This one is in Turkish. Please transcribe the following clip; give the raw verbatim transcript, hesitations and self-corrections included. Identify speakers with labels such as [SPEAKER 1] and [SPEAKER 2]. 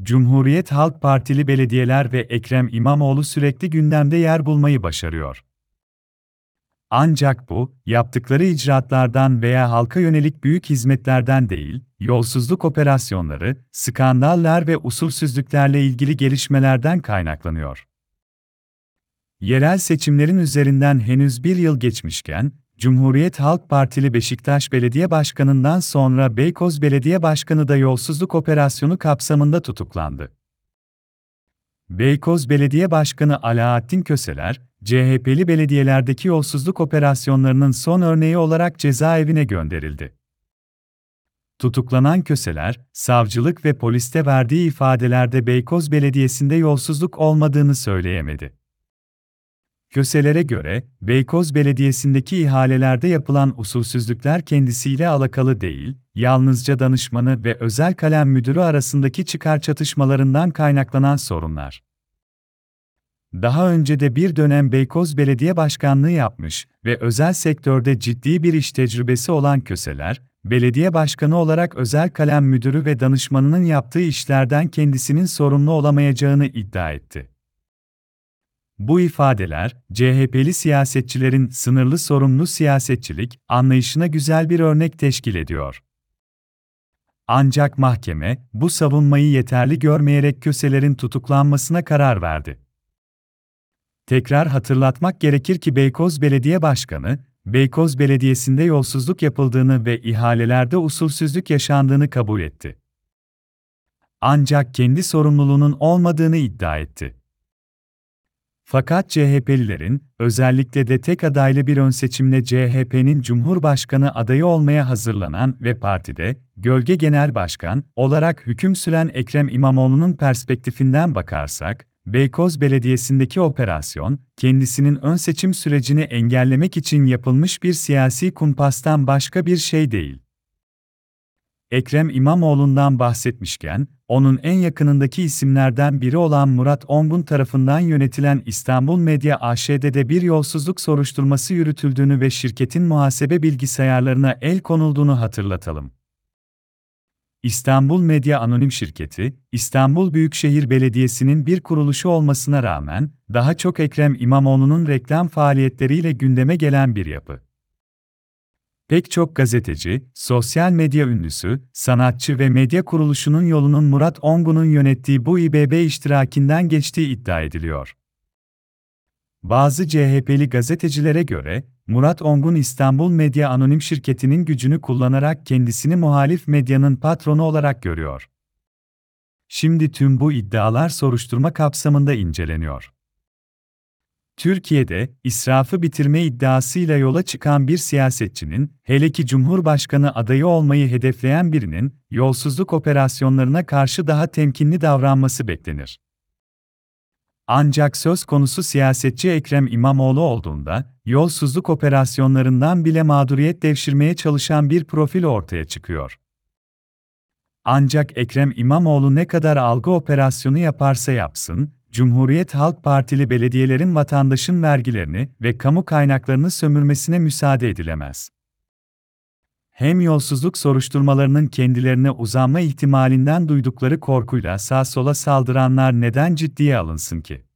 [SPEAKER 1] Cumhuriyet Halk Partili belediyeler ve Ekrem İmamoğlu sürekli gündemde yer bulmayı başarıyor. Ancak bu, yaptıkları icraatlardan veya halka yönelik büyük hizmetlerden değil, yolsuzluk operasyonları, skandallar ve usulsüzlüklerle ilgili gelişmelerden kaynaklanıyor. Yerel seçimlerin üzerinden henüz bir yıl geçmişken, Cumhuriyet Halk Partili Beşiktaş Belediye Başkanı'ndan sonra Beykoz Belediye Başkanı da yolsuzluk operasyonu kapsamında tutuklandı. Beykoz Belediye Başkanı Alaaddin Köseler, C H P'li belediyelerdeki yolsuzluk operasyonlarının son örneği olarak cezaevine gönderildi. Tutuklanan Köseler, savcılık ve poliste verdiği ifadelerde Beykoz Belediyesi'nde yolsuzluk olmadığını söyleyemedi. Köselere göre, Beykoz Belediyesi'ndeki ihalelerde yapılan usulsüzlükler kendisiyle alakalı değil, yalnızca danışmanı ve özel kalem müdürü arasındaki çıkar çatışmalarından kaynaklanan sorunlar. Daha önce de bir dönem Beykoz Belediye Başkanlığı yapmış ve özel sektörde ciddi bir iş tecrübesi olan Köseler, belediye başkanı olarak özel kalem müdürü ve danışmanının yaptığı işlerden kendisinin sorumlu olamayacağını iddia etti. Bu ifadeler, C H P'li siyasetçilerin sınırlı sorumlu siyasetçilik anlayışına güzel bir örnek teşkil ediyor. Ancak mahkeme, bu savunmayı yeterli görmeyerek Köseler'in tutuklanmasına karar verdi. Tekrar hatırlatmak gerekir ki Beykoz Belediye Başkanı, Beykoz Belediyesi'nde yolsuzluk yapıldığını ve ihalelerde usulsüzlük yaşandığını kabul etti. Ancak kendi sorumluluğunun olmadığını iddia etti. Fakat C H P'lilerin, özellikle de tek adaylı bir ön seçimle C H P'nin Cumhurbaşkanı adayı olmaya hazırlanan ve partide, gölge genel başkan olarak hüküm süren Ekrem İmamoğlu'nun perspektifinden bakarsak, Beykoz Belediyesi'ndeki operasyon, kendisinin ön seçim sürecini engellemek için yapılmış bir siyasi kumpastan başka bir şey değil. Ekrem İmamoğlu'ndan bahsetmişken, onun en yakınındaki isimlerden biri olan Murat Ongun tarafından yönetilen İstanbul Medya A Ş'de de bir yolsuzluk soruşturması yürütüldüğünü ve şirketin muhasebe bilgisayarlarına el konulduğunu hatırlatalım. İstanbul Medya Anonim Şirketi, İstanbul Büyükşehir Belediyesi'nin bir kuruluşu olmasına rağmen, daha çok Ekrem İmamoğlu'nun reklam faaliyetleriyle gündeme gelen bir yapı. Pek çok gazeteci, sosyal medya ünlüsü, sanatçı ve medya kuruluşunun yolunun Murat Ongun'un yönettiği bu İBB iştirakinden geçtiği iddia ediliyor. Bazı C H P'li gazetecilere göre, Murat Ongun İstanbul Medya Anonim Şirketi'nin gücünü kullanarak kendisini muhalif medyanın patronu olarak görüyor. Şimdi tüm bu iddialar soruşturma kapsamında inceleniyor. Türkiye'de, israfı bitirme iddiasıyla yola çıkan bir siyasetçinin, hele ki Cumhurbaşkanı adayı olmayı hedefleyen birinin, yolsuzluk operasyonlarına karşı daha temkinli davranması beklenir. Ancak söz konusu siyasetçi Ekrem İmamoğlu olduğunda, yolsuzluk operasyonlarından bile mağduriyet devşirmeye çalışan bir profil ortaya çıkıyor. Ancak Ekrem İmamoğlu ne kadar algı operasyonu yaparsa yapsın, Cumhuriyet Halk Partili belediyelerin vatandaşın vergilerini ve kamu kaynaklarını sömürmesine müsaade edilemez. Hem yolsuzluk soruşturmalarının kendilerine uzanma ihtimalinden duydukları korkuyla sağ sola saldıranlar neden ciddiye alınsın ki?